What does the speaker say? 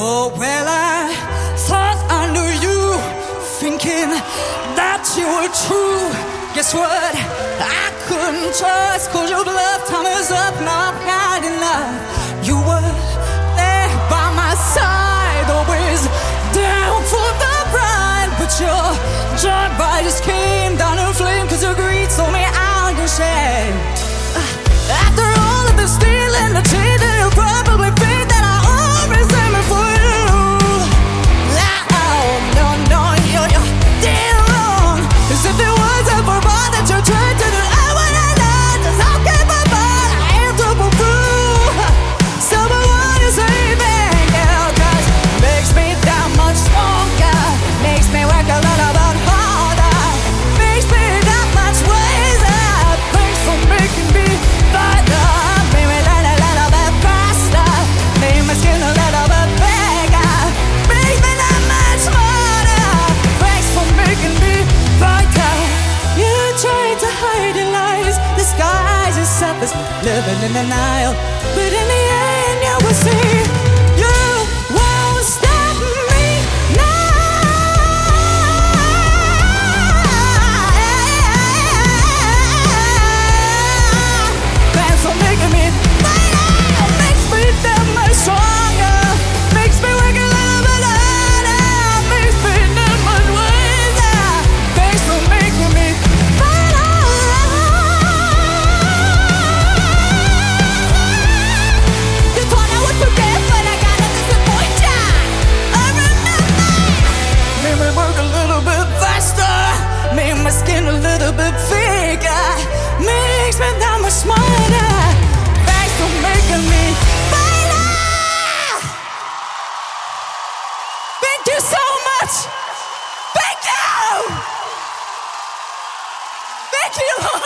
Oh, well, I thought I knew you, thinking that you were true. Guess what? I couldn't trust, 'cause your love time is up, now I've had enough. You were there by my side, always down for the ride, but your joyride just came down in flame, 'cause your greed sold me out and shed. After all of the stealing, the cheating, you probably think that I always am it for you. No, you're dead wrong. 'Cause if it wasn't for all that you tried to do, I wouldn't know just how capable I am to prove. Someone wanna save me, yeah, 'cause it makes me that much stronger, makes me work a little bit harder, makes me that much wiser. Thanks for making me better, made me learn a little bit faster, made my skin a little bit bigger, makes me that much smarter. Thanks for making me brighter. You tried to hide your lies, disguise yourself as living in denial, but in the end you will see you won't stop me now. Thanks for making me brighter, makes me that much stronger, makes me work a little bit harder, makes me that much wiser. Thanks for making me brighter. You thought I would forget, but I gotta disappoint ya. I remember. Made me work a little bit faster, made my skin a little bit thicker, makes me that much smarter. Thanks for making me brighter. Thank you so much. Thank you. Thank you.